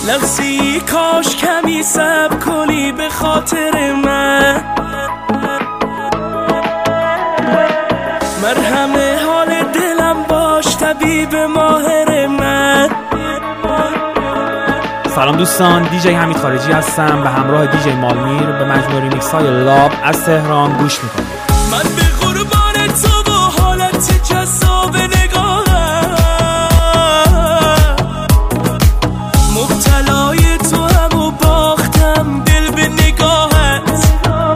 لحظی کاش کمی صبر کنی به خاطر من، مرهم حال دلم باش طبیب ماهر من. سلام دوستان، دیجی حمید خارجی هستم به همراه دیجی مالمیر به مجموعه ریمیکس های لاب از تهران گوش میکنم. من به قربان تو با حالت جذاب نگاهم، مبتلای تو هم و باختم دل به نگاهت.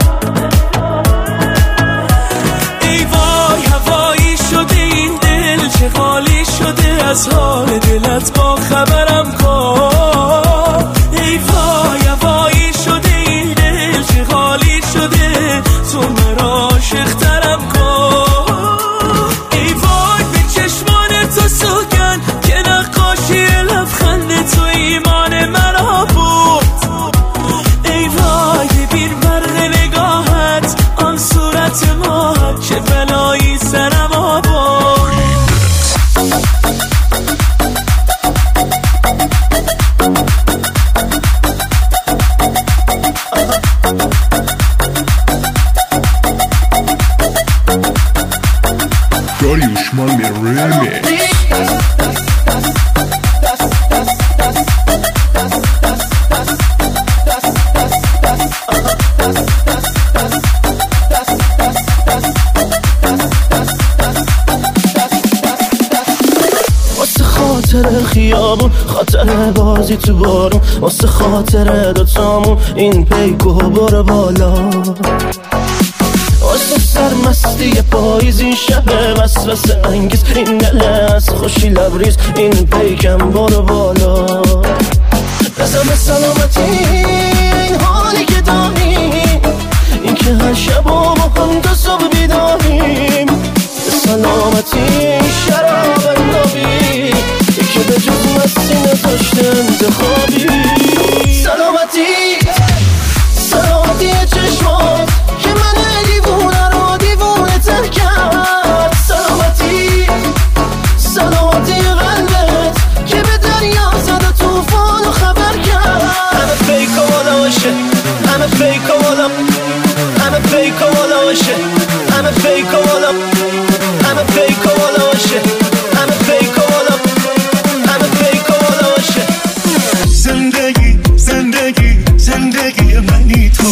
ای وای هوایی شده این دل، چه خالی شده از حال دلت، با خبرم کن. ای وای هوایی شده این دل، چه خالی شده، تو مرا عاشق‌ترم کن. ای وای به چشمان تو سوگن که نقاشی لبخند تو ایمان مرا بود. ای وای ببین برق نگاهت، آن صورت ماهت، چه بلایی سرم آورد. Darius Malmir Remix. واسه خاطر خیابون، خاطر بازی تو بارون، واسه خاطر دوتامون این پیکو برو بالا، واسه سرمستی پاییز این شب وسوسه انگیز، این دل از خوشی لبریز این پیکم برو بالا. رسم سلامتی این حالی که داریم، این که هر شب و با هم تا صبح بیداریم، سلامتی این شراب اندابی که به جز مستی نداشته انتخابی. سلامتی سلامتی چشمات که من دیوونه رو دیوونه تر کرد. سلامتی سلامتی قلبت که به دریا زد و توفان و خبر کرد. همه فیک و والا باشه، همه فیک و والا، همه فیک و والا باشه، همه فیک و والا، همه فیک و والا باشه، همه فیک و والا، همه فیک و والا باشه. زندگی زندگی زندگی منی تو،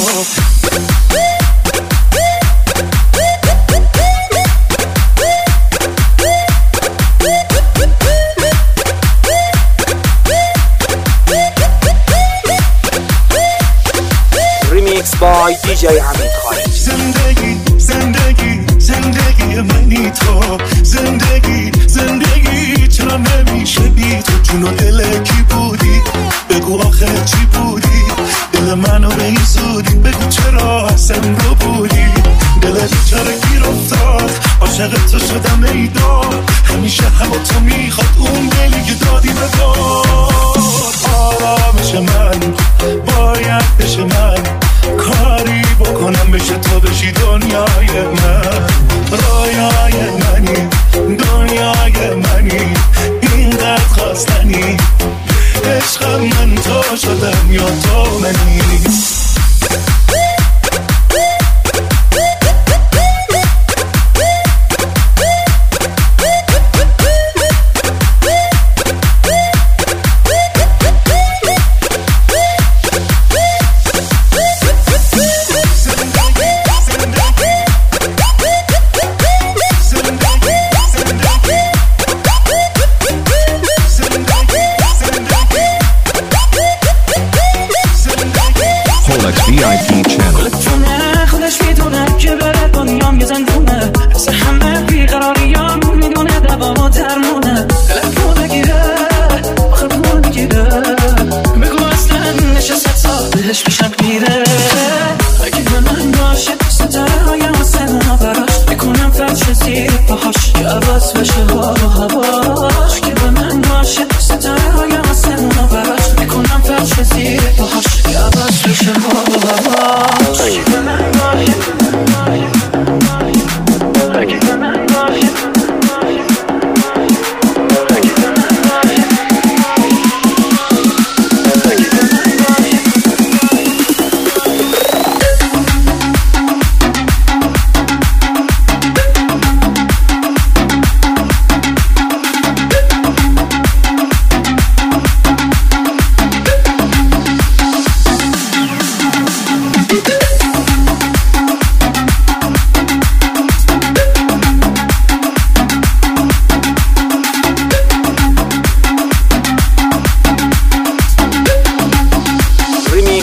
ریمیکس بای دیجی حمید خارجی. زندگی زندگی زندگی منی تو، زندگی زندگی چرا نمیشه بی تو، جون و دل کی بودی بگو آخه چی بودی، دل منو به این زودی بگو چرا اصلا رو بودی، دل بیچاره گیر افتاد عاشق تو شدم ای داد، همیشه هوا تو میخواد اون دلی که دادی به داد. آرامش من باید بشه، من کاری بکنم بشه تو بشی دنیای من، رویای منی دنیای منی، اینقدر خواستنی عشقم، من تو شدم یا تو منی.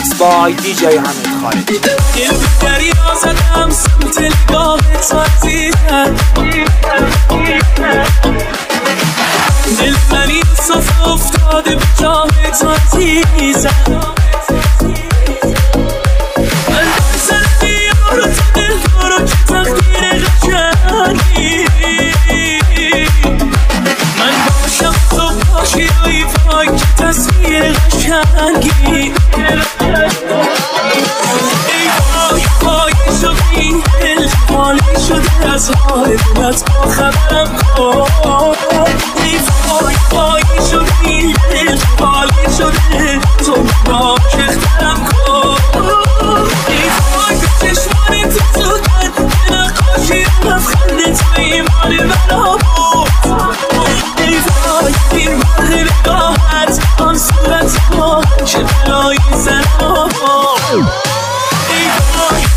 ریمیکس بای دیجی حمید خارجی. دریا زدم سمت نگاهت عزیزم، دل منی صف افتاده به جاهت عزیزم، من بایزن بیارو تو دل دارو که تقدیر قشنگی، من باشم تو باشی روی وای که تصویر قشنگی. ای وای وای شدی دل خالی شده از حال دلت با خبرم کن. ای وای وای شدی دل خالی شده تو با کخترم کن. ای وای به چشمان تو زودن به نقاشی لبخند تو ایمان بنا بود. ای وای این مرغ نگاهت آن صورت ما چه بلایی زنا. ای وای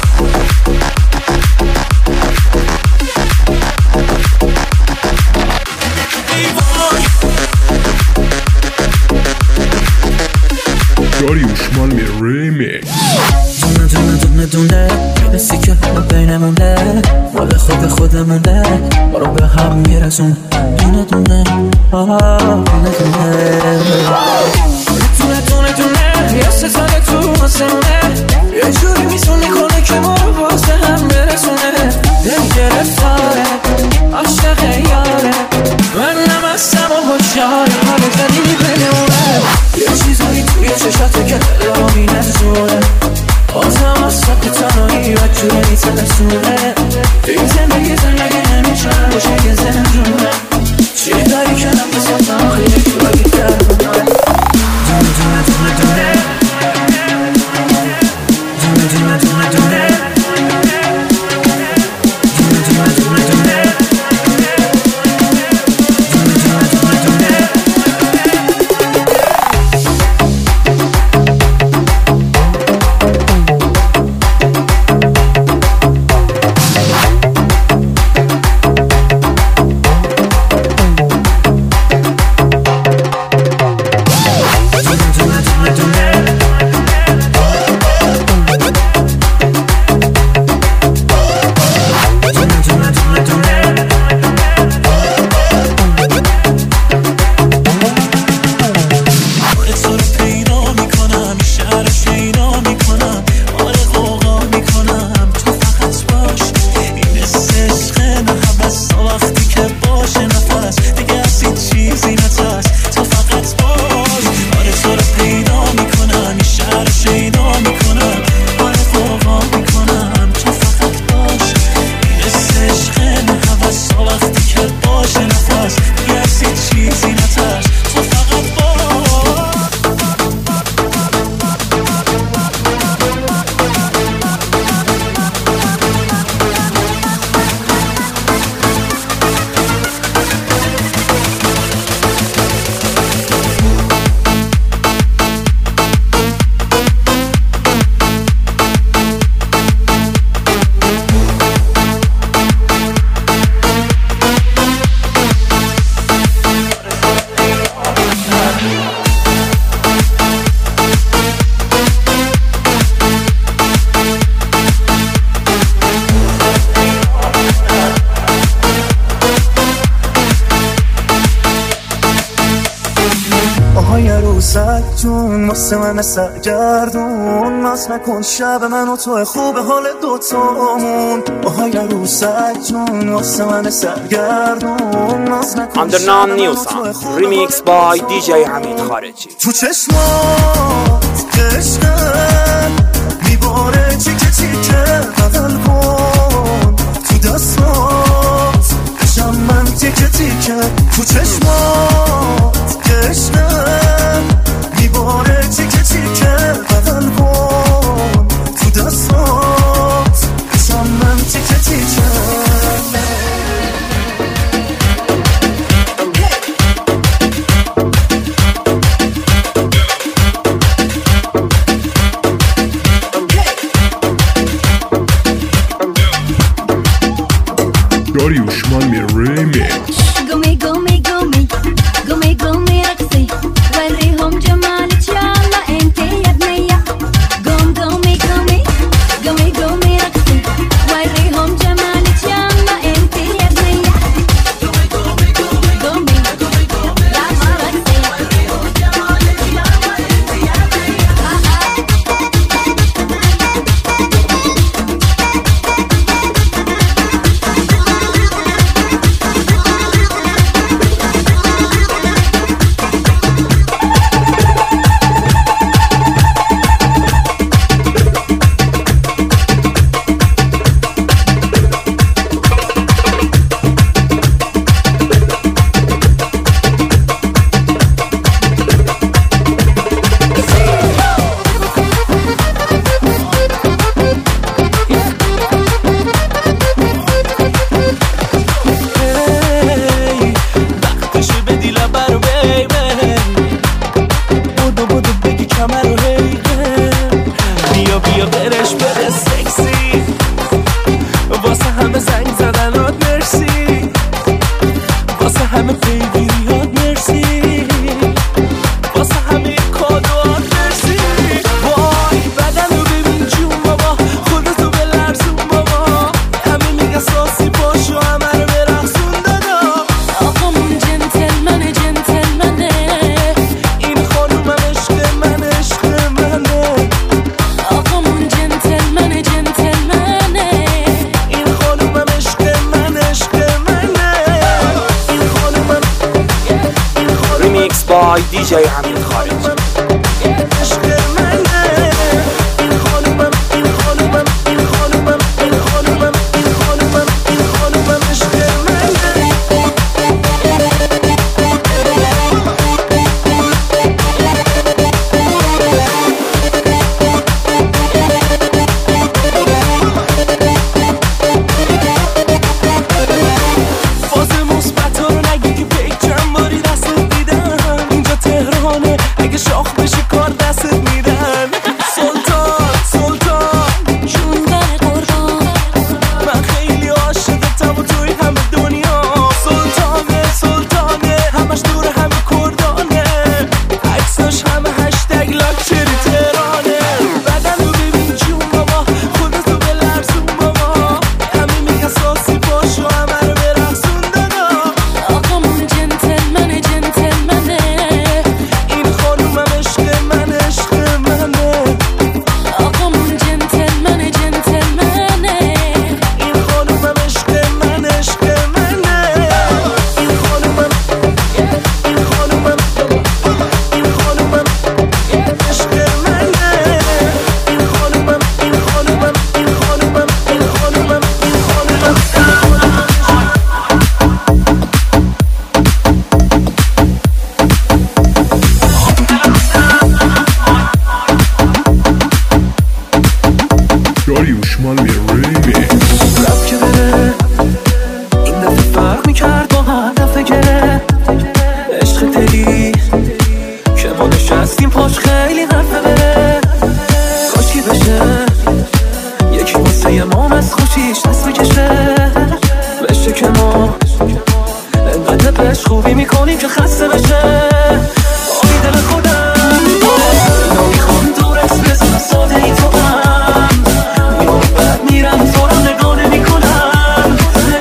داریوش مالمی ریمیکس. دونه حسی که بینمونه مال خودمونه ما رو به هم میرسون. دونه دونه یه ستاره تو آسمونه یه جوری میزونی کنه که ما رو واسه هم برسونه. دل گرفتاره عاشق یاره من نمستم و هوشیاره حالا زدی بنمونه. یه چیزایی توی چشاته که دل رو مینزونه آزم از ساک تنهایی و جوره میترسونه. این زندگی نمیشه باشه که زندونه چی داری که نفست آخیه تو بگی درمونه. جون واسه من سرگردون ناز نکن شب من و تو خوب حال دوتامون. آهای روسک جون واسه من سرگردون ناز نکن اندرنام نیوسان ریمیکس بای دیجی حمید خارجی. تو چشمات عشقم میباره چیکه چیکه بدل کن تو دستات بشم من تیکه تیکه. تو چشمات عشقم میباره تیکه تیکه بدل کن تو دستات بشم من تیکه تیکه. داریوش مالمی ریمیکس. قومي قومي قومي قومي قومي رقصي وريهم جمالك يلا انتي يا بنية by DJ حمید خارجی. داریوش مالمی ریمیکس. رفت که بره این دفعه فرق میکرد با هدف گره عشق دلی که ما نشستیم پاش خیلی حرفه بره کاشکی بشه یکی واسه ما از خوشیش دست بکشه بشه که ما انقدر بهش خوبی میکنیم که خسته بشه آبی دل خودم نمیخوام دورت بزن ساده ای تو میرم زورم نگاه نمی کنم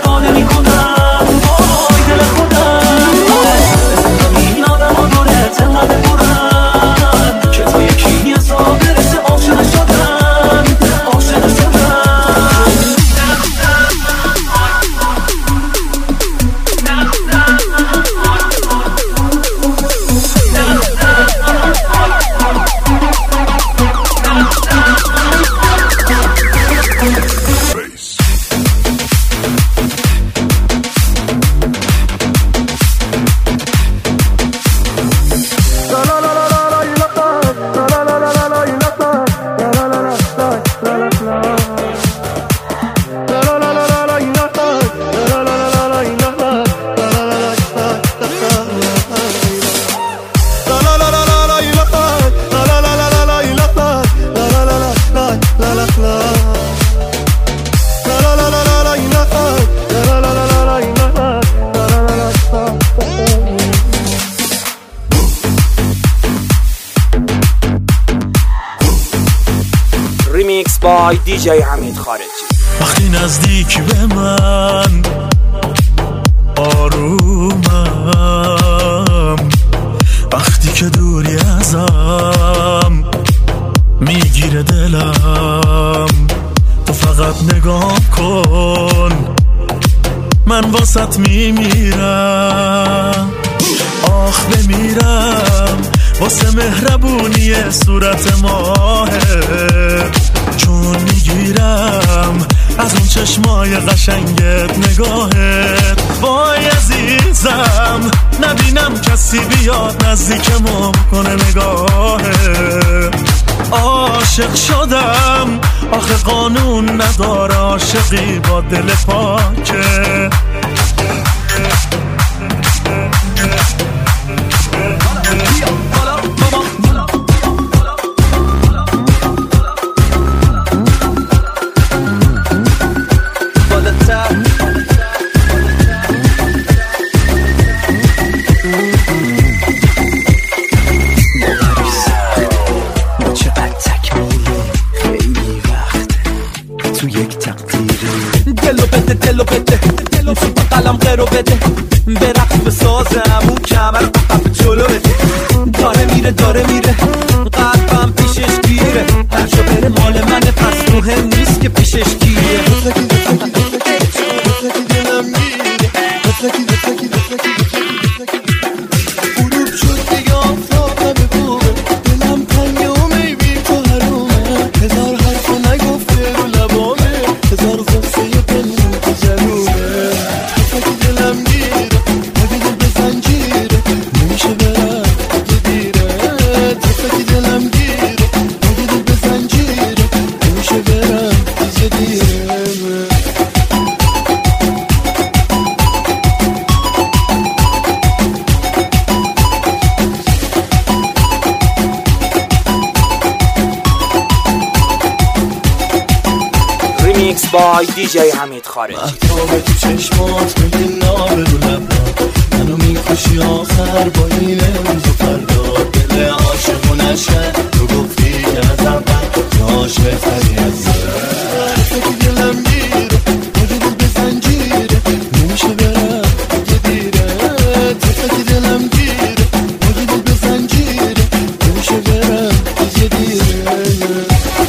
وای دل خودم بزنم این آدم ها دورت انقدر برم که تا یکی از ها برسه عاشق شدم ریمیکس بای DJ حمید خارجی. وقتی نزدیک به من آرومم وقتی که دوری ازم میگیره دلم تو فقط نگاه کن من واسط میمیرم آخ بمیرم واسه مهربونی صورت ماهه چون میگیرم از اون چشمای قشنگت نگاهت وای عزیزم نبینم کسی بیاد نزدیکمون کنه نگاهت عاشق شدم آخه قانون نداره عاشقی با دل پاکه دلو بده تو قلم قرو بده برقص بسازم اون کمر قطب جلو بده داره میره قلبم پیشش گیره هر جا بره مال منه پس مهم نیست که پیشش گیره غروب شد دیگه بای دیجی حمید خارجی. محتاب تو چشمات میگی نابه رو لبات، منو میکشی آخر با این امروز و فردا. دل عاشقونش کرد تو گفتی که از اول عاشق تری از تو که دلم گیره مگه دل به زنجیره نمیشه برم دیگه دیره. تو که دلم گیره مگه دل به زنجیره نمیشه برم دیگه دیره.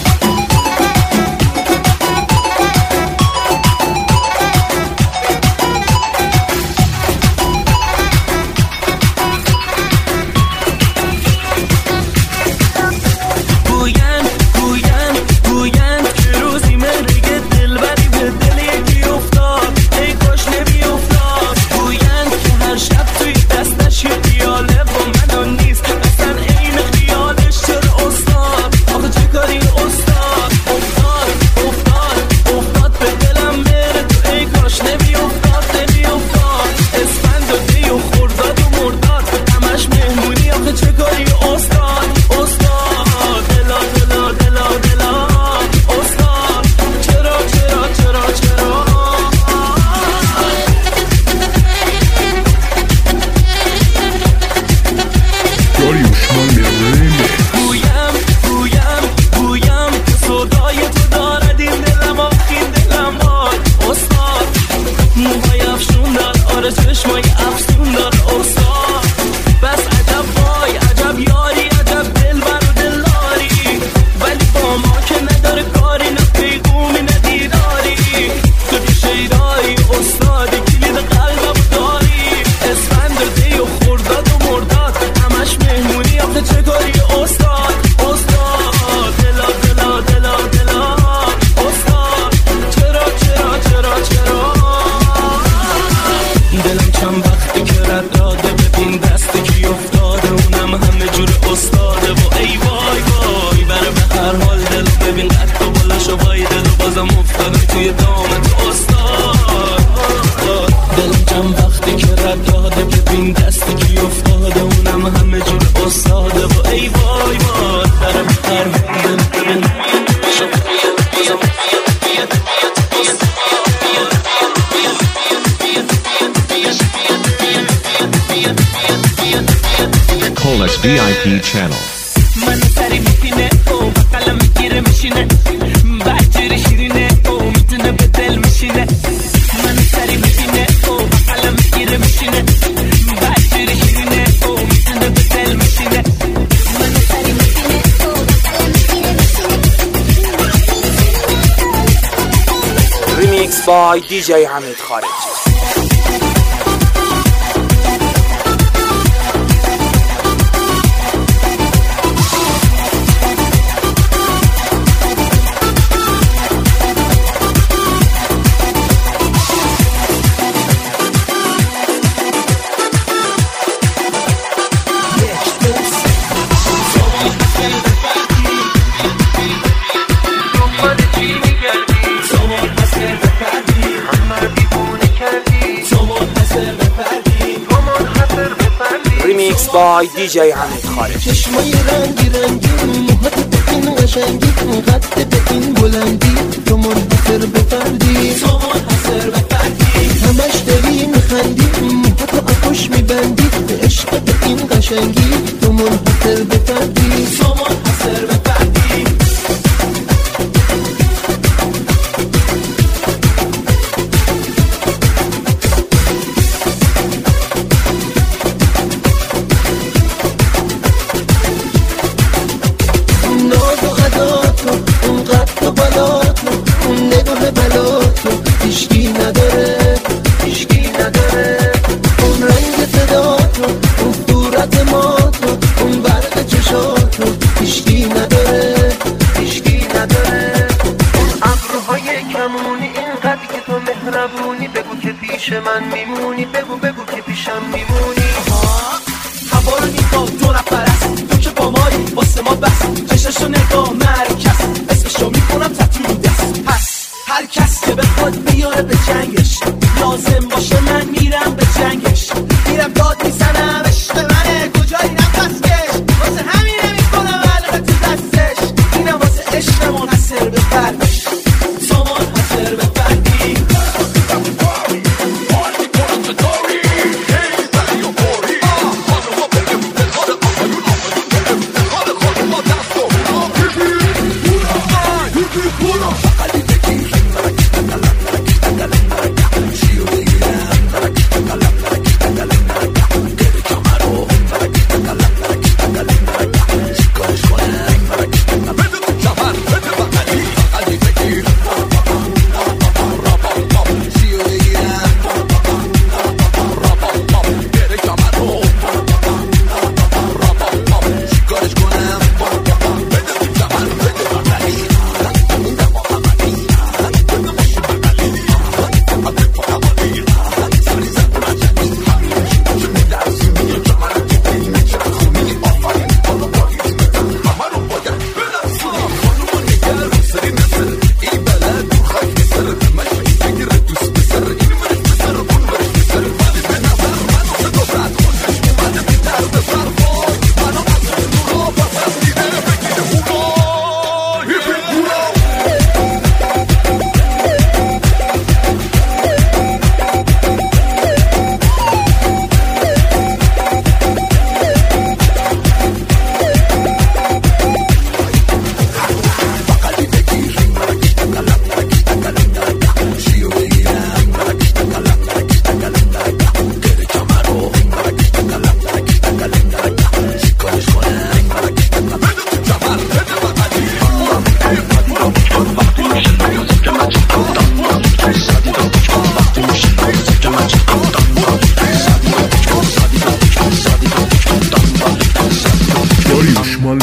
Colas VIP channel. من سری میپینه او قلم میگیره میشینه بچه شیرینه او میتونه به دل میشینه. من سری میپینه او قلم میگیره میشینه بچه شیرینه او میتونه به دل میشینه. من سری میپینه او قلم میگیره میشینه. ریمیکس بای دیجی حمید خارجی. ریمیکس بای دیجی حمید خارجی. چشمای رنگی رنگی موهات به این قشنگی قد به این بلندی تو منحصر به فردی تو منحصر به فردی همش داری میخندی موهات آغوش میبندی به عشق به این قشنگی تو منحصر به فردی تو منحصر به فردی. من میمونی بگو که پیشم میمونی. هوا رو نیفا دو نفر است تو که با مایی واسه ما بس چششو نگاه مرکز اسمشو میکنم تطور دست. پس هر کس که بخواد بیاره به جنگش لازم باشه من میرم به جنگش میرم داد میزنم عشق منه کجایی نفسکش واسه همینه میکنم علقه تو دستش اینم واسه عشق منحصر به فردش تو منحصر به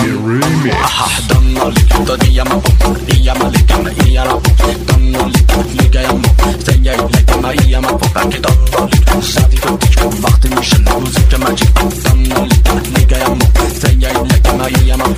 Usmani remix. Danno li diamo diamo le gambe io danno li gaiamo stai le gambe io ma perché danno li sadi tutti وقتی میشه موزیک ماجیک danno li gaiamo stai le gambe io ma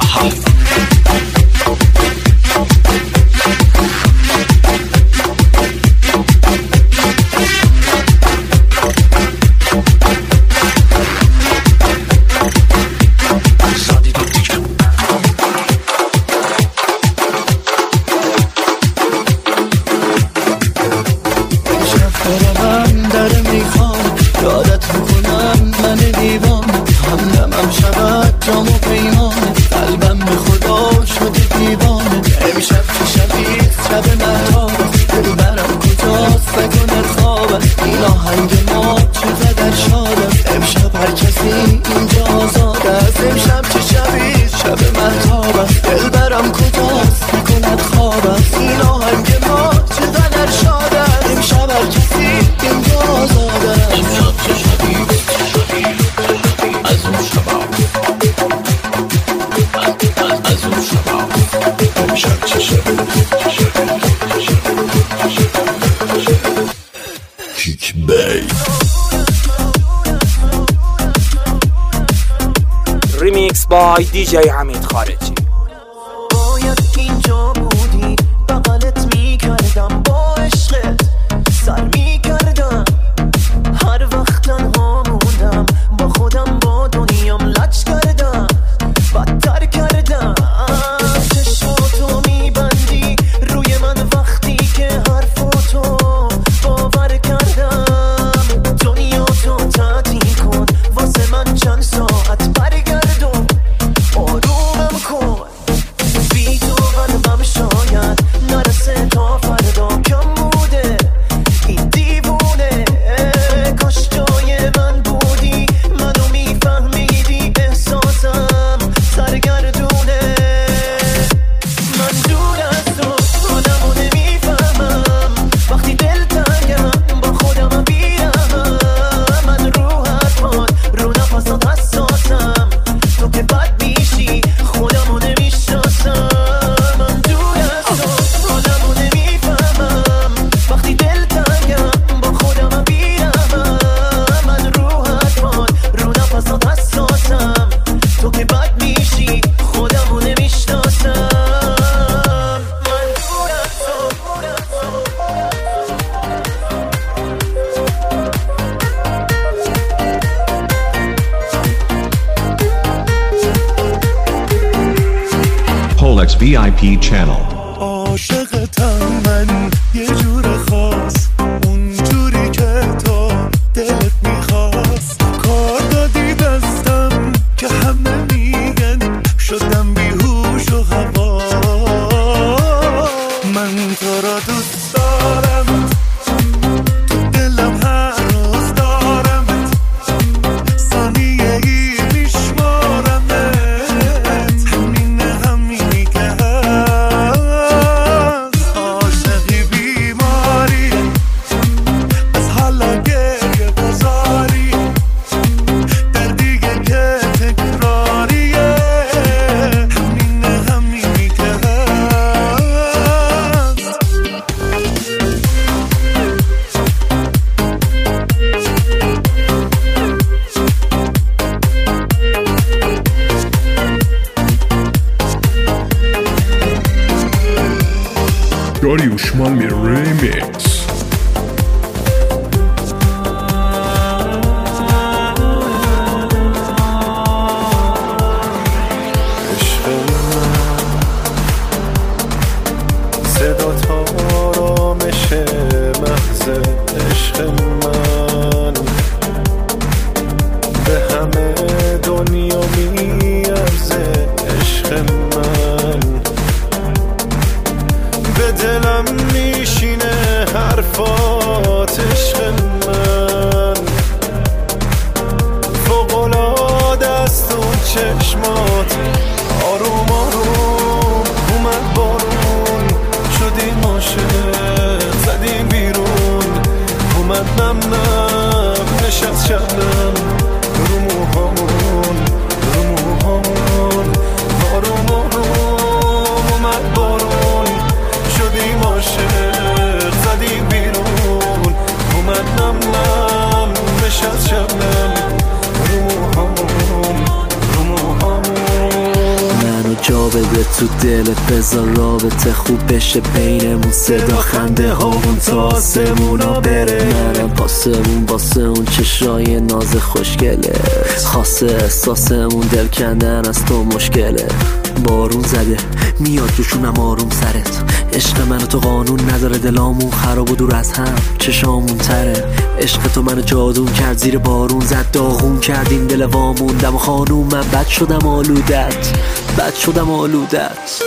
ریمیکس بای دیجی حمید خارجی. باید اینجا بودی بغلت میکردم با عشقت سر میکردم هر وقت تنها موندم با خودم با دنیام لج کردم بدتر کردم چشماتو میبندی روی من وقتی که حرفاتو باور کردم دنیا تو تعطیل کن واسه من چند ساعت برگردم آرومم کن بی تو قلبم شاید نرسه تا فردا کم بوده این دیوونه کاش جای من بودی منو میفهمیدی احساسم سرگردونه من دور از تو حالمو نمیفهمم وقتی دلتنگم با خودم بیرم من رو حرفات رو نفسات حساسم تو که بد میشی خودمو نمیشناسم من دور از تو حالمو نمیفهمم وقتی دلتنگم با خودم بیرم من رو حرفات رو نفسات حساسم تو که بد میشی خودمو نمیشناسم من دور از تو Polex VIP channel. عاشقتم من یه جور خاص اونجوری که تو دلت میخواست کار دادی دستم که همه میگن شدم بیهوش و هوا من تو را دوست دارم تو دلم هر روز دارمت ثانیه ای میشمارمت همینی که هست عاشقی بیماری از حالا گریه گذاری دردیه که تکراریه همینی که هست Darius Malmi remix. عشق من صدا تا آرامش محض عشق من به همه دنیا میارزه عشق من به دلم میشینه هر جا بده تو دلت، بذار رابطه خوب بشه بینمون، صدا خنده هامون تا آسمونا بره. منم پاسمون واسه اون چشای ناز خوشگله، خاصه احساسمون دل کندن از تو مشکله. بارون زده میاد روشونم آروم سرت، عشق من تو قانون نداره، دلامون خراب و دور از هم چشامون تره. عشق تو منو جادون کرد، زیر بارون زد داغون کردیم دل واموندم و خانوم من بد شدم آلودت، بد شدم آلودت.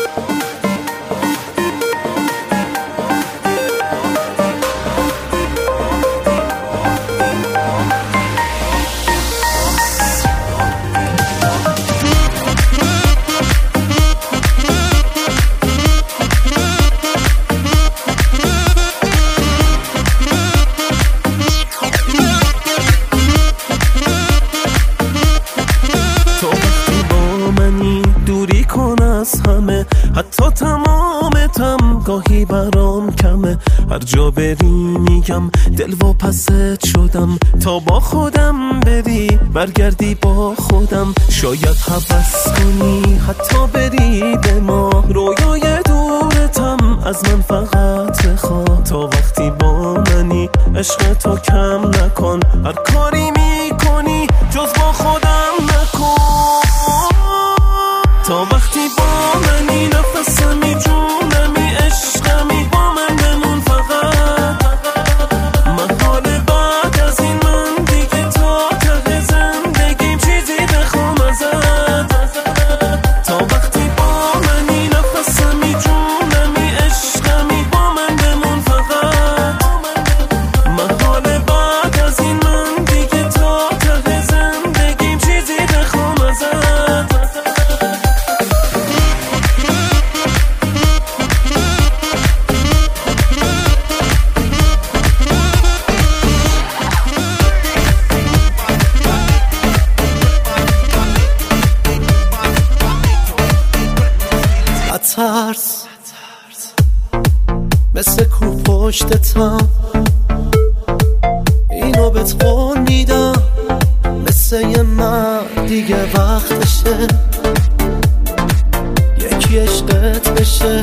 حتی تمامتم گاهی برام کمه، هر جا بری میگم دل واپست شدم، تا با خودم بری برگردی با خودم. شاید هوس کنی حتی بری به ما، رویای دورتم از من فقط بخوا، تا وقتی با منی عشق تو کم نکن، هر کاری میکنی جز با خودم نکن. تا وقتی با منی نفسمی جونمی عشقمی، با من بمون فقط. من حال بعد از این من دیگه تا ته زندگیم چیزی بخوام ازت. تا وقتی با منی نفسمی جونمی عشقمی، با من بمون فقط. من حال بعد از این من دیگه تا ته زندگیم چیزی بخوام ازت. ترس مثل کو پشتتم، اینو بهت قول میدم، مثل یه مرد دیگه وقتشه یکی عشقت بشه.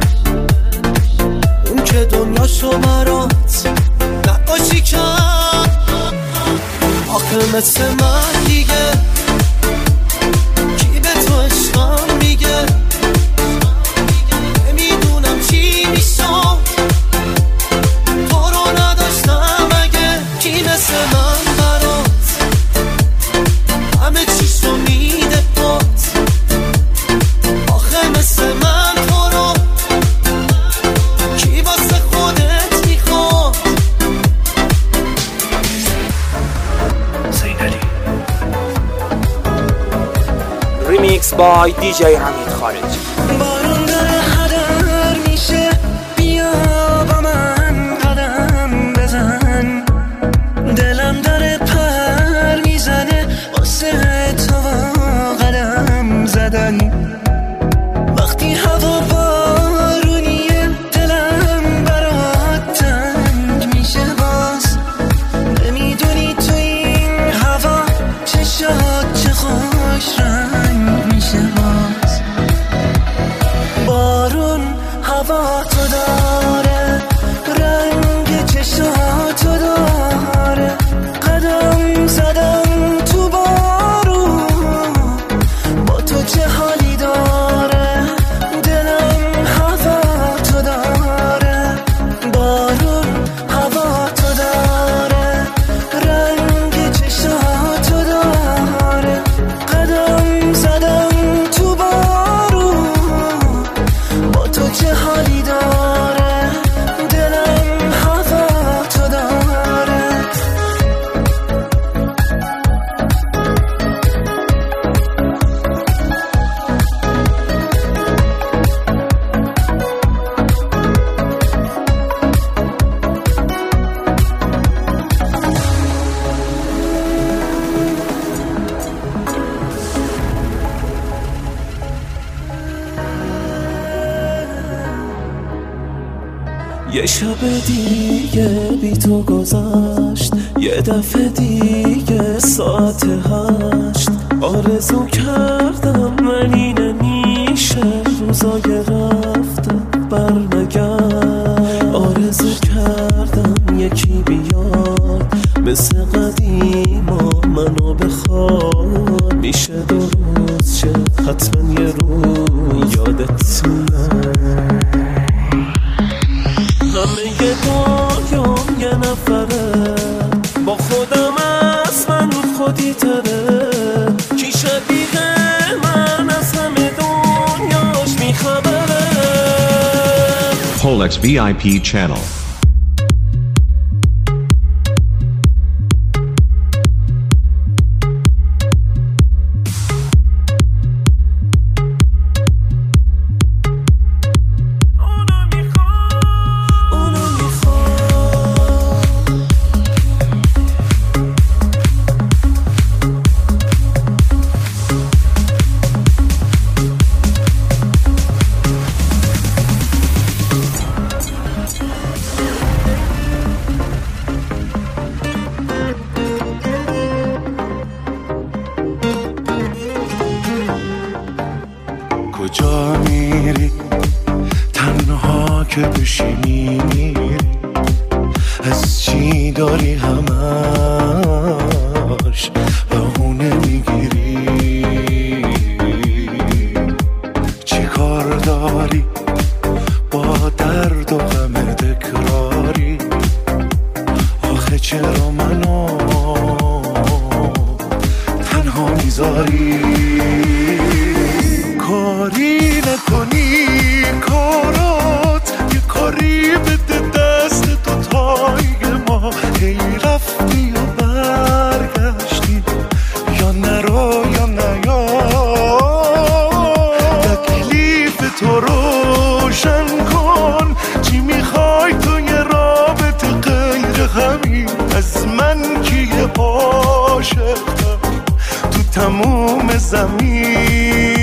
اون که دنیاشو برات نقاشی کرد، آخه مثل من دیگه کی به تو عشقم میگه. ریمیکس بای دیجی حمید خارجی. بارون داره هدر میشه، بیا با من قدم بزن، دلم داره پر میزنه واسه تو قدم زدن. وقتی هوا بارونیه دلم برات تنگ میشه باز، نمیدونی تو این هوا چشات چه خوش رنگ میشه باز. بارون هوا تو داره، رنگ چشاتو داره، قدم زدم تو بارون، با تو چه حالی داره، دلم هوا تو داره. بارون هوا تو داره، رنگ چشاتو داره، قدم زدم تو بارون، با تو چه حالی داره، دلم هوا تو داره. یه شب دیگه بی تو گذشت، یه دفعه دیگه ساعت 8. آرزو کردم ولی نمیشه روزای رفته بر نگرد، آرزو کردم یکی بیاد مثل قدیما منو بخواد. میشه دو روز چه حتما یه روز یادت میاد. همه دنیام یه نفره، با خودم از من خودی تره. کی شبیه من از همه دنیاش میخبره. Polex VIP channel. کجا میری تنها که بشینی میری، از چی داری همش بهونه میگیری؟ چی کار داری با درد و غم تکراری؟ آخه چرا منو تنها میذاری؟ کاری نکنی کارات، یه کاری بده دست دوتای ما. هی رفتی و برگشتی، یا نرو یا نیا. تکلیف تو روشن کن، چی میخوای تو یه رابطه غیر همین؟ از من کیه عاشق‌تر تو تموم زمین؟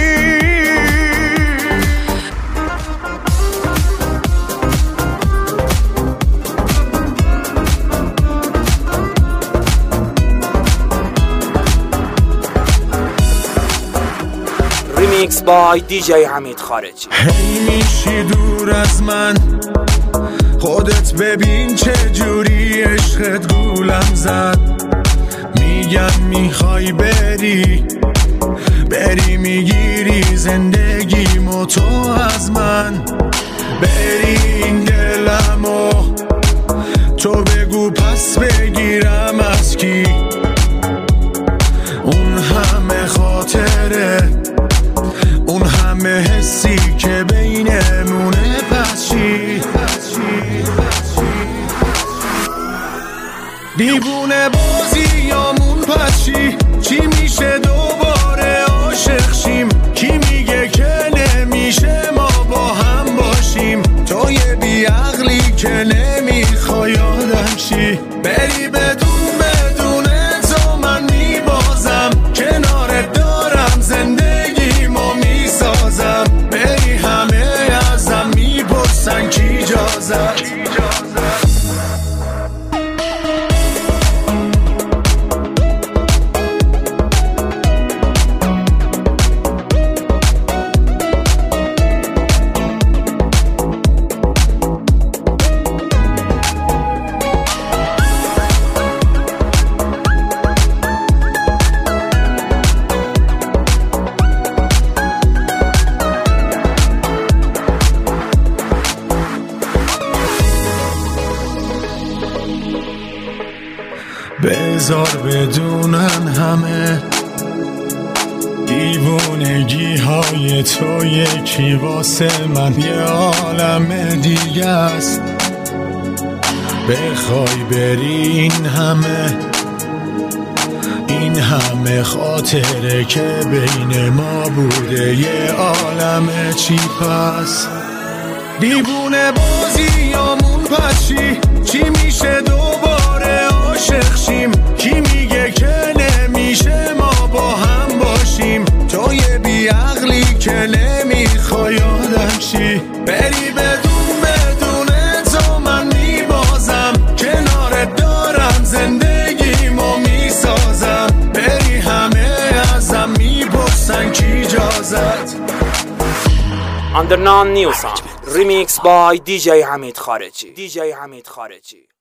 ریمیکس بای دیجی حمید خارجی. هی میشی دور از من، خودت ببین چه جوری عشقت گولم زد. میگم میخوای بری میگیری زندگیمو تو از من. بری این دلمو تو بگو پس بگیرم از کی؟ اون همه خاطره، اون همه حسی که بینمونه، پس چی؟ دیوونه بازی یامون پس چی میشه دوباره عاشق شیم؟ کی میگه که نمیشه ما با هم باشیم؟ تو یه بیعقلی که نمیخوای آدم شی. بری بدون تو من میبازم، کنارت دارم زندگیمو میسازم. بری همه ازم میپرسن کی اجازت. بذار بدونن همه دیوونگی های تو یکی واسه من یه عالم دیگه است. بخوای بری این همه خاطره که بین ما بوده یه عالم چی پس؟ دیوونه بازی یامون پس چی میشه دوباره عاشق شیم؟ کی میگه که نمیشه ما با هم باشیم؟ تو یه بیعقلی که نمیخوای آدم شی. بری بدون تو من میبازم، کنارت دارم زندگیمو میسازم. بری همه ازم میپرسن کی اجازت. Under Non New Song Remix by DJ Hamid Khareji.